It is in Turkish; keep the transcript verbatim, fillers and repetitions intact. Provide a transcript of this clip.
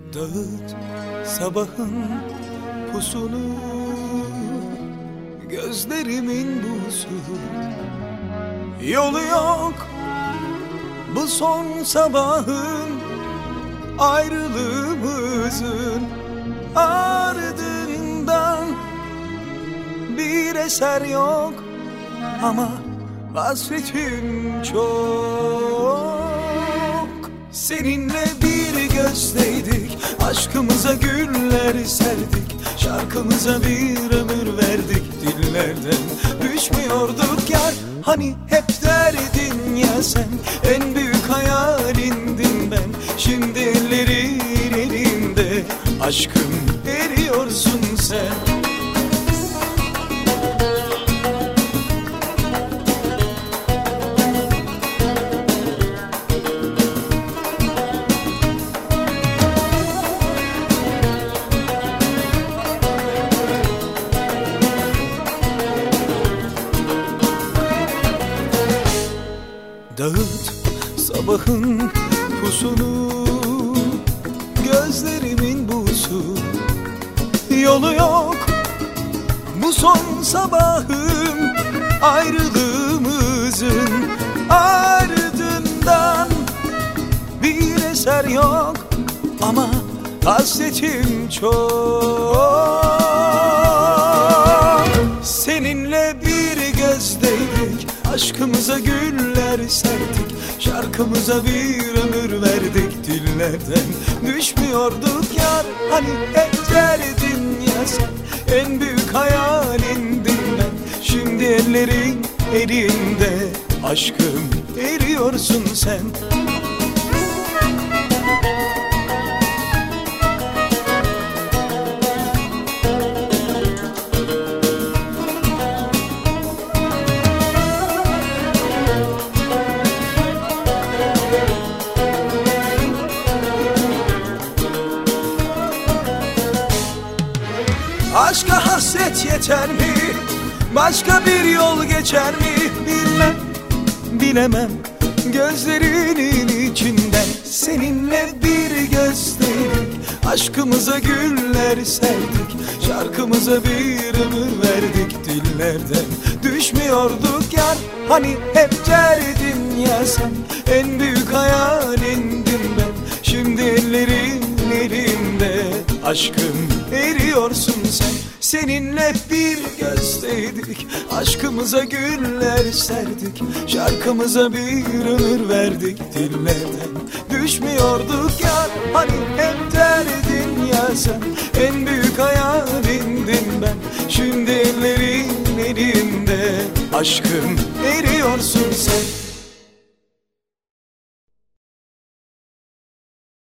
Dağıt sabahın pusunu, gözlerimin buzu. Yolu yok bu son sabahın, ayrılığımızın ardından bir eser yok ama hasretim çok. Seninle bir gözdeydik, aşkımıza güller serdik, şarkımıza bir ömür verdik. Dillerden düşmüyorduk yar, hani hep derdin ya sen, en büyük hayalindim ben. Şimdi ellerin elinde, aşkım eriyorsun sen. Dağıt sabahın pusunu, gözlerimin buzu. Yolu yok bu son sabahın, ayrılığımızın ardından bir eser yok ama hasretim çok. Seninle bir gözdeydik, aşkımıza güller serdik, şarkımıza bir ömür verdik. Dillerden düşmüyorduk yar, hani hep derdin ya sen, en büyük hayalindim ben. Şimdi ellerin elinde, aşkım eriyorsun sen. Aşka hasret yeter mi? Başka bir yol geçer mi? Bilmem, bilemem. Gözlerinin içinden seninle bir gözdeydik, aşkımıza güller serdik, şarkımıza bir ömür verdik. Dillerden düşmüyorduk yar, hani hep derdin ya sen, en büyük hayalindim ben. Şimdi ellerin elinde, aşkım eriyorsun sen. Seninle bir gözdeydik, aşkımıza güller serdik, şarkımıza bir ömür verdik. Dillerden düşmüyorduk yar, hani hep derdin ya sen, en büyük hayalindim ben. Şimdi ellerin elinde, aşkım eriyorsun sen.